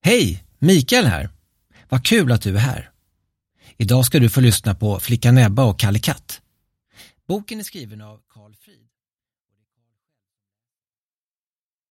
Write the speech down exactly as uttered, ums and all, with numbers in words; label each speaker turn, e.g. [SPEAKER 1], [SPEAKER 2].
[SPEAKER 1] Hej, Mikael här. Vad kul att du är här. Idag ska du få lyssna på Flickan Ebba och Kalle Katt. Boken är skriven av Carl Frid.